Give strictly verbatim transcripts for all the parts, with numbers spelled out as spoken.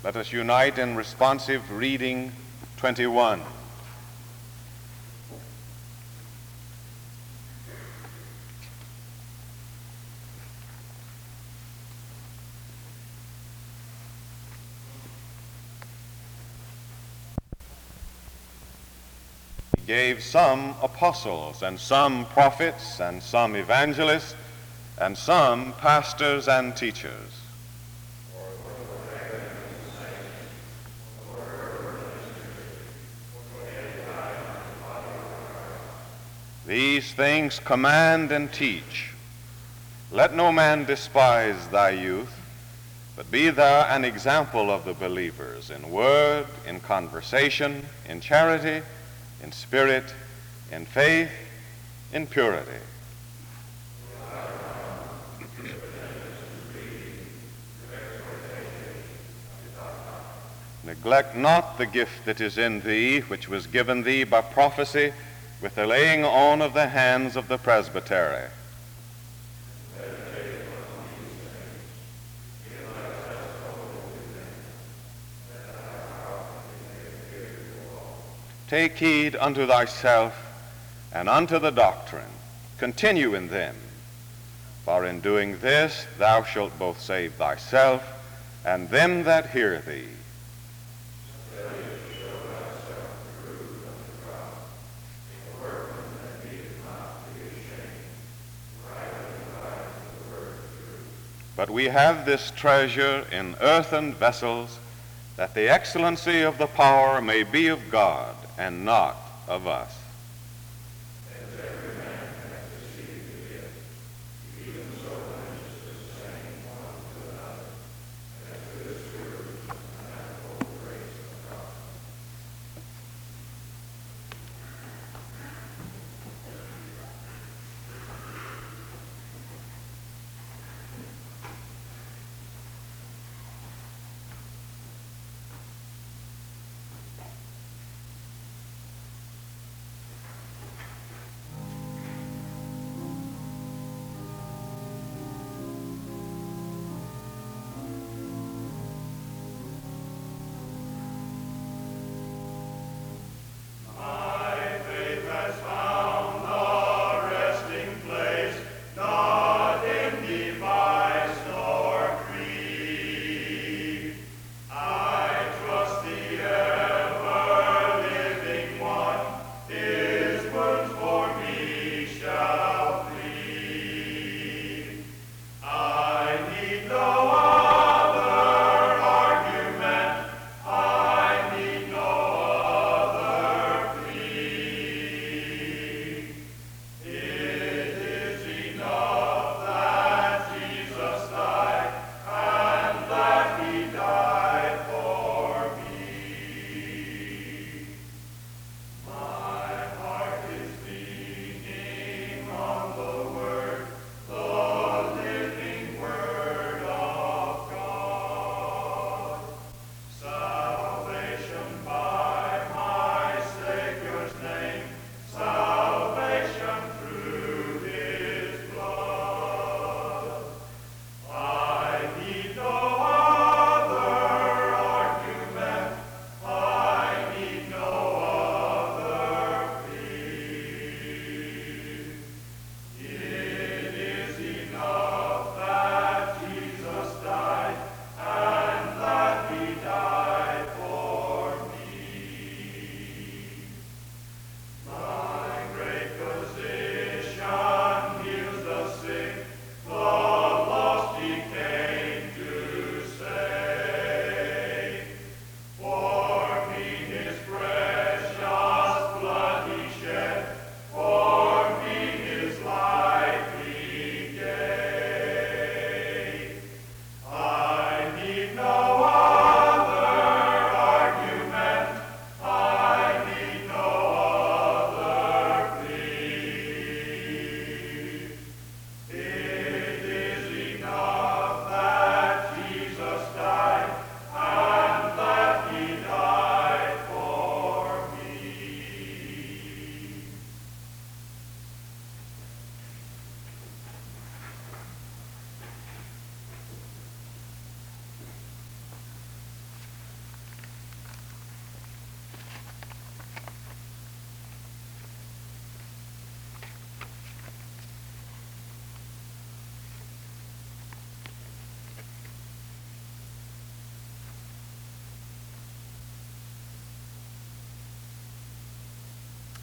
Let us unite in responsive reading twenty-one. He gave some apostles, and some prophets, and some evangelists, and some pastors and teachers. These things command and teach. Let no man despise thy youth, but be thou an example of the believers in word, in conversation, in charity, in spirit, in faith, in purity. Neglect not the gift that is in thee, which was given thee by prophecy, with the laying on of the hands of the presbytery. Take heed unto thyself and unto the doctrine. Continue in them. For in doing this thou shalt both save thyself and them that hear thee. But we have this treasure in earthen vessels, that the excellency of the power may be of God and not of us. As every man hath received a gift, even so ministers the same one to another, as to the Spirit and the manifold grace of God.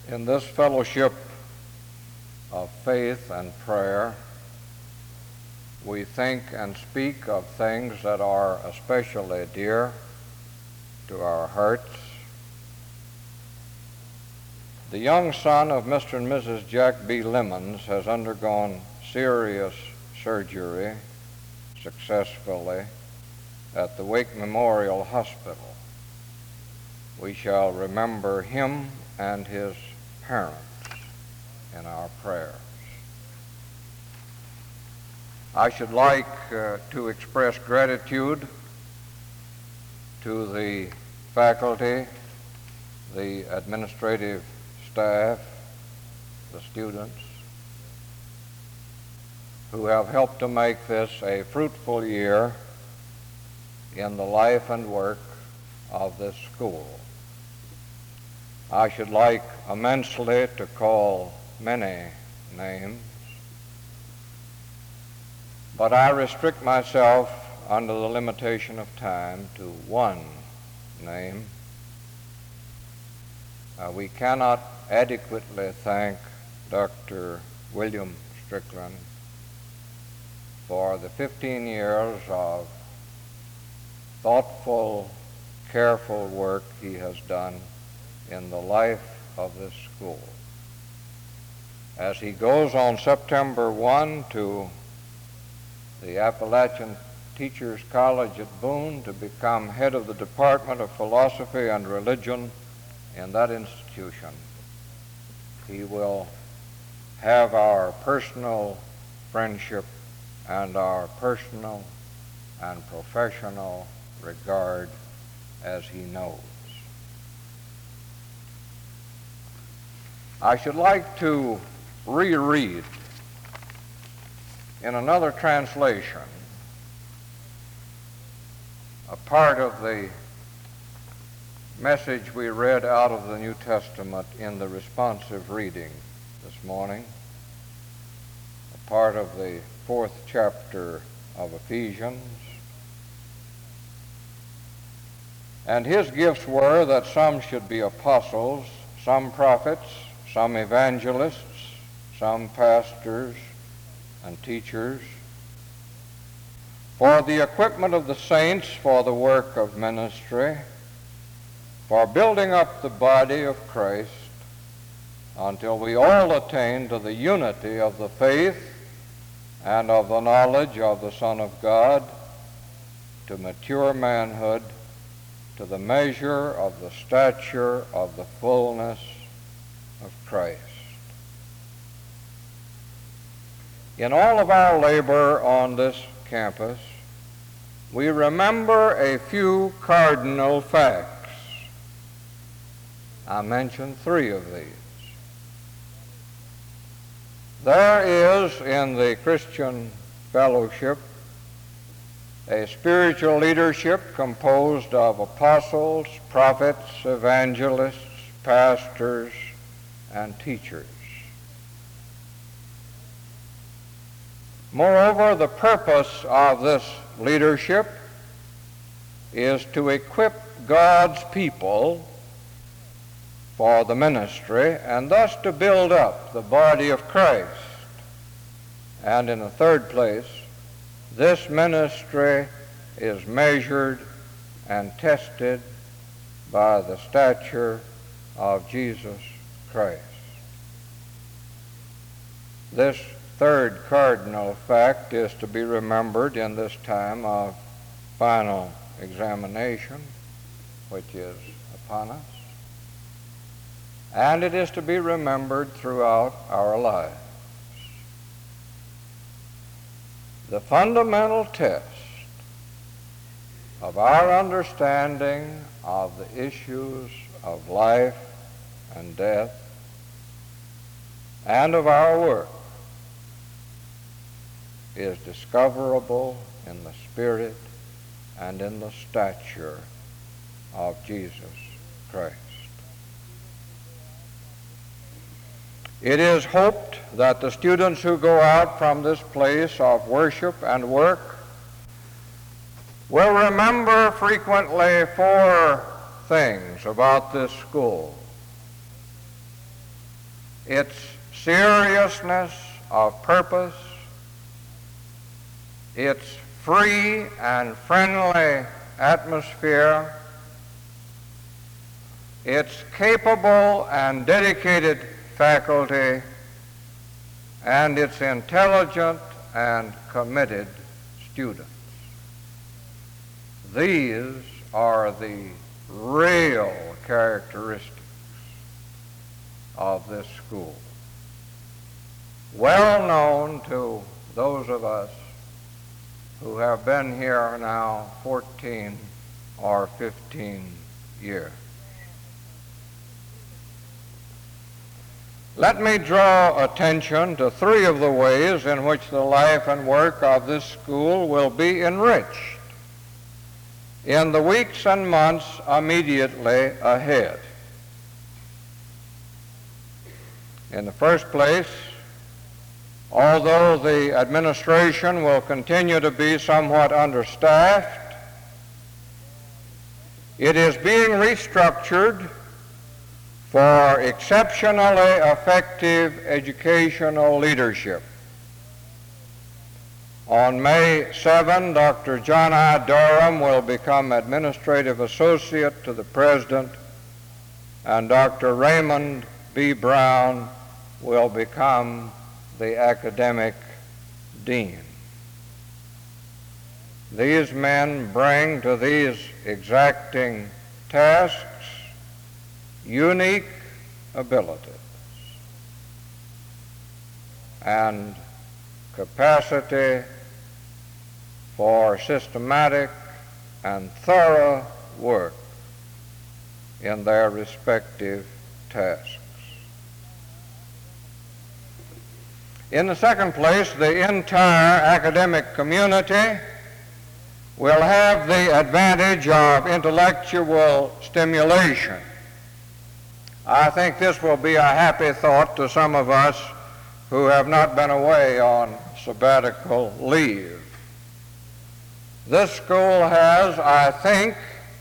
In this fellowship of faith and prayer, we think and speak of things that are especially dear to our hearts. The young son of Mister and Missus Jack B. Lemons has undergone serious surgery successfully at the Wake Memorial Hospital. We shall remember him and his parents in our prayers. I should like uh, to express gratitude to the faculty, the administrative staff, the students, who have helped to make this a fruitful year in the life and work of this school. I should like immensely to call many names, but I restrict myself under the limitation of time to one name. Uh, we cannot adequately thank Doctor William Strickland for the fifteen years of thoughtful, careful work he has done in the life of this school. As he goes on September first to the Appalachian Teachers College at Boone to become head of the Department of Philosophy and Religion in that institution, he will have our personal friendship and our personal and professional regard, as he knows. I should like to reread in another translation a part of the message we read out of the New Testament in the responsive reading this morning, a part of the fourth chapter of Ephesians. And his gifts were that some should be apostles, some prophets, some evangelists, some pastors and teachers, for the equipment of the saints, for the work of ministry, for building up the body of Christ, until we all attain to the unity of the faith and of the knowledge of the Son of God, to mature manhood, to the measure of the stature of the fullness of Christ. In all of our labor on this campus, we remember a few cardinal facts. I mentioned three of these. There is in the Christian fellowship a spiritual leadership composed of apostles, prophets, evangelists, pastors, and teachers. Moreover, the purpose of this leadership is to equip God's people for the ministry and thus to build up the body of Christ. And in the third place, this ministry is measured and tested by the stature of Jesus Christ. This third cardinal fact is to be remembered in this time of final examination, which is upon us, and it is to be remembered throughout our lives. The fundamental test of our understanding of the issues of life and death and of our work is discoverable in the spirit and in the stature of Jesus Christ. It is hoped that the students who go out from this place of worship and work will remember frequently four things about this school. its seriousness of purpose, its free and friendly atmosphere, its capable and dedicated faculty, and its intelligent and committed students. These are the real characteristics of this school, well known to those of us who have been here now fourteen or fifteen years. Let me draw attention to three of the ways in which the life and work of this school will be enriched in the weeks and months immediately ahead. In the first place, although the administration will continue to be somewhat understaffed, it is being restructured for exceptionally effective educational leadership. On May seventh, Doctor John I. Durham will become Administrative Associate to the President, and Doctor Raymond B. Brown will become the Academic Dean. These men bring to these exacting tasks unique abilities and capacity for systematic and thorough work in their respective tasks. In the second place, the entire academic community will have the advantage of intellectual stimulation. I think this will be a happy thought to some of us who have not been away on sabbatical leave. This school has, I think,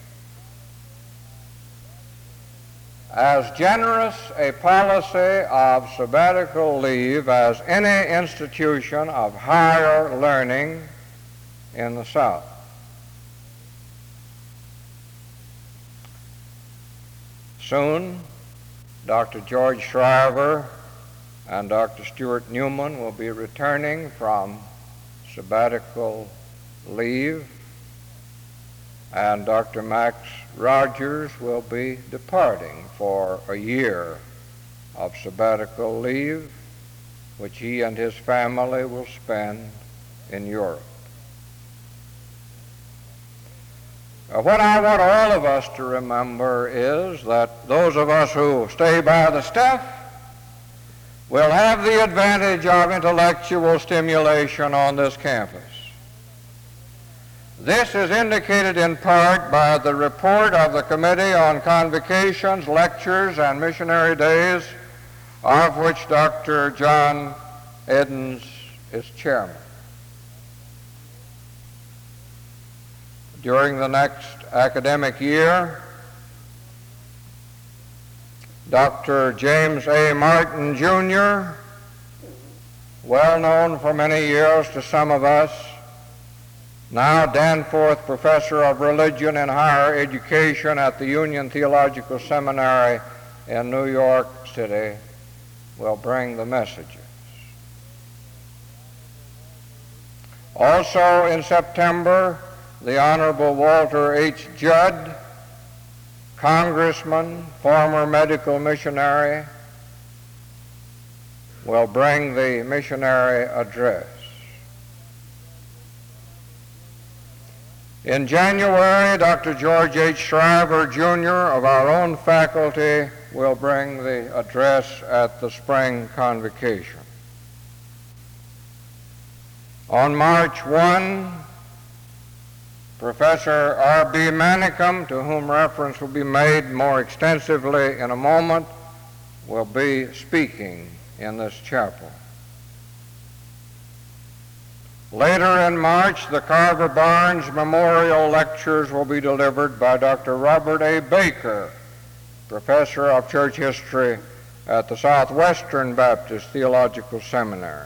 as generous a policy of sabbatical leave as any institution of higher learning in the South. Soon, Doctor George Shriver and Doctor Stuart Newman will be returning from sabbatical leave, and Doctor Max Rogers will be departing for a year of sabbatical leave, which he and his family will spend in Europe. Uh, what I want all of us to remember is that those of us who stay by the staff will have the advantage of intellectual stimulation on this campus. This is indicated in part by the report of the Committee on Convocations, Lectures, and Missionary Days, of which Doctor John Edens is chairman. During the next academic year, Doctor James A. Martin, Junior, well known for many years to some of us, now Danforth Professor of Religion and Higher Education at the Union Theological Seminary in New York City, will bring the messages. Also in September, the Honorable Walter H. Judd, Congressman, former medical missionary, will bring the missionary address. In January, Doctor George H. Shriver, Junior of our own faculty will bring the address at the spring convocation. On March first, Professor R B Manicum, to whom reference will be made more extensively in a moment, will be speaking in this chapel. Later in March, the Carver Barnes Memorial Lectures will be delivered by Doctor Robert A. Baker, Professor of Church History at the Southwestern Baptist Theological Seminary.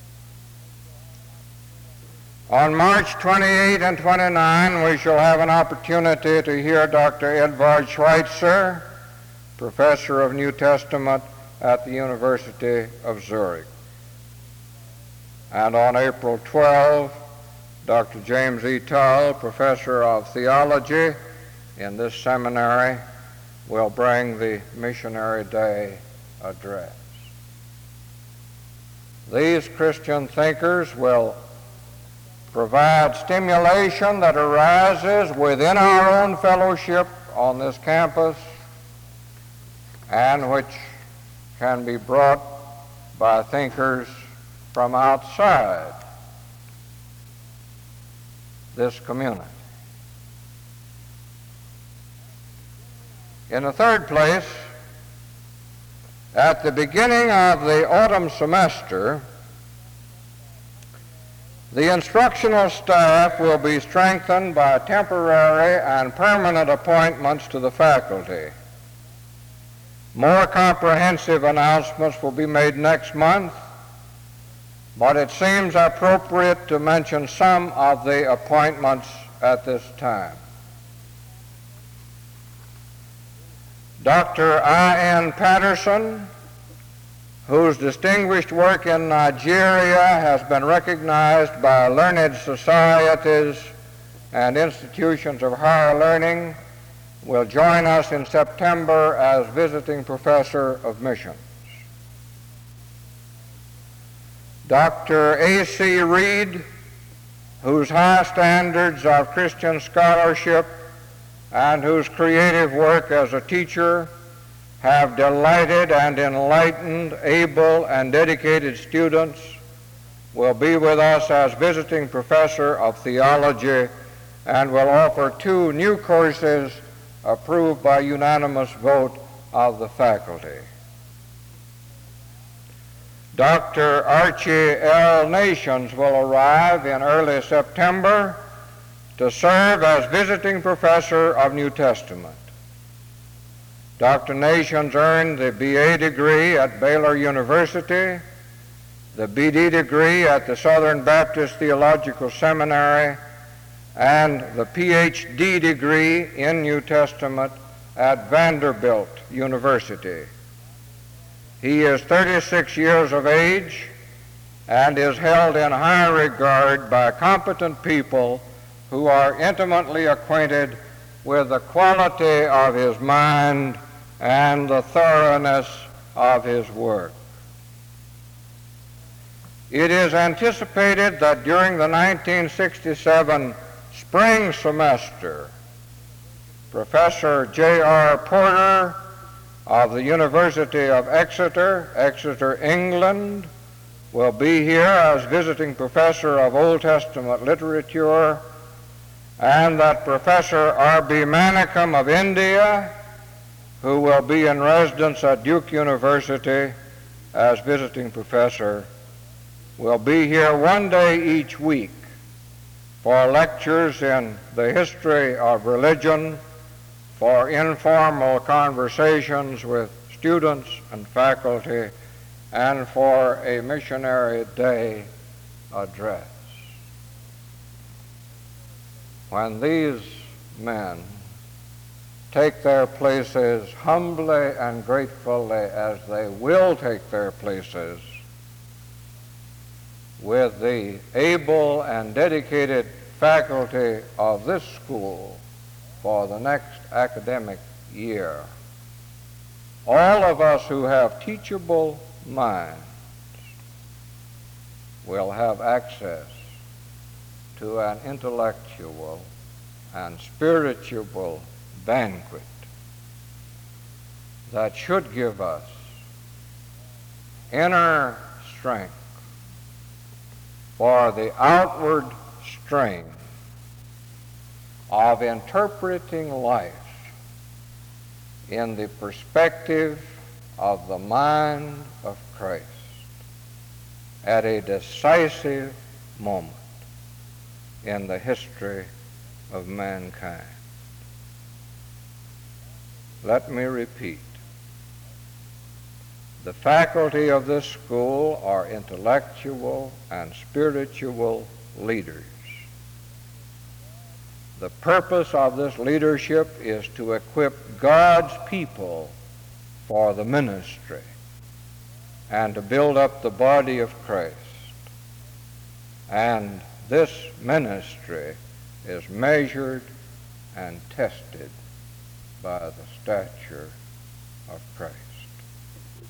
On March twenty-eighth and twenty-ninth, we shall have an opportunity to hear Doctor Edvard Schweitzer, Professor of New Testament at the University of Zurich. And on April twelfth, Doctor James E. Tull, Professor of Theology in this seminary, will bring the Missionary Day address. These Christian thinkers will provide stimulation that arises within our own fellowship on this campus and which can be brought by thinkers from outside this community. In the third place, at the beginning of the autumn semester, the instructional staff will be strengthened by temporary and permanent appointments to the faculty. More comprehensive announcements will be made next month, but it seems appropriate to mention some of the appointments at this time. Doctor I N Patterson, whose distinguished work in Nigeria has been recognized by learned societies and institutions of higher learning, will join us in September as visiting professor of missions. Doctor A C Reed, whose high standards of Christian scholarship and whose creative work as a teacher have delighted and enlightened able and dedicated students, will be with us as visiting professor of theology and will offer two new courses approved by unanimous vote of the faculty. Doctor Archie L. Nations will arrive in early September to serve as visiting professor of New Testament. Doctor Nations earned the B A degree at Baylor University, the B D degree at the Southern Baptist Theological Seminary, and the P H D degree in New Testament at Vanderbilt University. He is thirty-six years of age and is held in high regard by competent people who are intimately acquainted with the quality of his mind and the thoroughness of his work. It is anticipated that during the nineteen sixty-seven spring semester, Professor J R Porter of the University of Exeter, Exeter, England, will be here as visiting professor of Old Testament literature, and that Professor R B Manicum of India, who will be in residence at Duke University as visiting professor, will be here one day each week for lectures in the history of religion, for informal conversations with students and faculty, and for a Missionary Day address. When these men take their places humbly and gratefully, as they will take their places, with the able and dedicated faculty of this school for the next academic year, all of us who have teachable minds will have access to an intellectual and spiritual banquet that should give us inner strength for the outward strain of interpreting life in the perspective of the mind of Christ at a decisive moment in the history of mankind. Let me repeat. The faculty of this school are intellectual and spiritual leaders. The purpose of this leadership is to equip God's people for the ministry and to build up the body of Christ. And this ministry is measured and tested by the stature of Christ.